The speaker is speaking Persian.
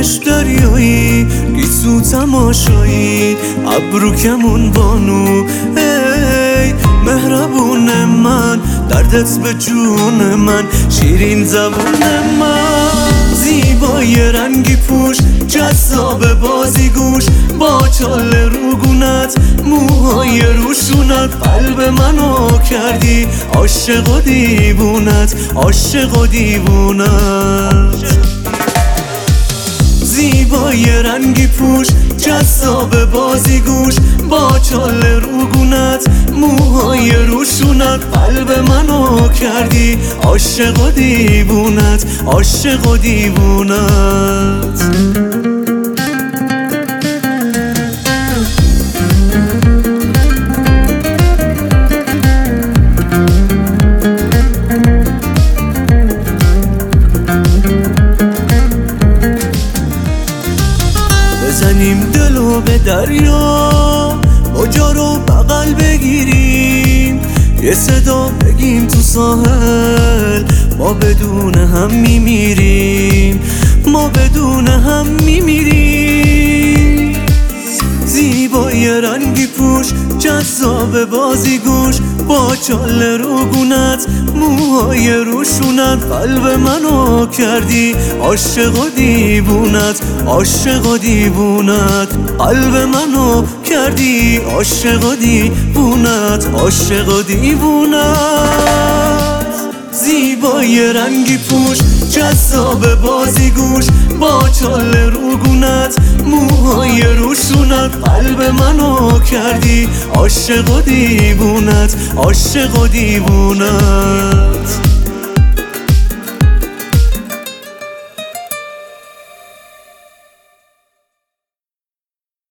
چشم دریایی، گیسو تماشایی، ابرو کمون بانو. ای مهربون من، دردت به جون من، شیرین زبون من. زیبای رنگی پوش، جذاب بازیگوش، با چال روگونت، موهای روشونت، قلب منو کردی عاشق و دیوونت، عاشق و دیوونت. زیبای رنگی پوش، جذاب بازیگوش، با چال روگونت، موهای روشونت، قلب منو کردی عاشق و دیوونت، عاشق و دیوونت. بزنیم دلو به دریا، موجا رو بغل بگیریم، یه صدا بگیم تو ساحل، ما بدون هم میمیریم، ما بدون هم میمیریم. زیبای رنگی پوش، جذاب بازیگوش، با چال روگونت، موهای روشونت، قلب منو کردی عاشق و دیوونت، عاشق و دیوونت. قلب منو کردی عاشق و دیوونت، عاشق و دیوونت. زیبای رنگی پوش، جذاب بازیگوش، با چال روگونت، موهای روشونت، قلب منو کردی عاشق و دیوونت، عاشق و دیوونت.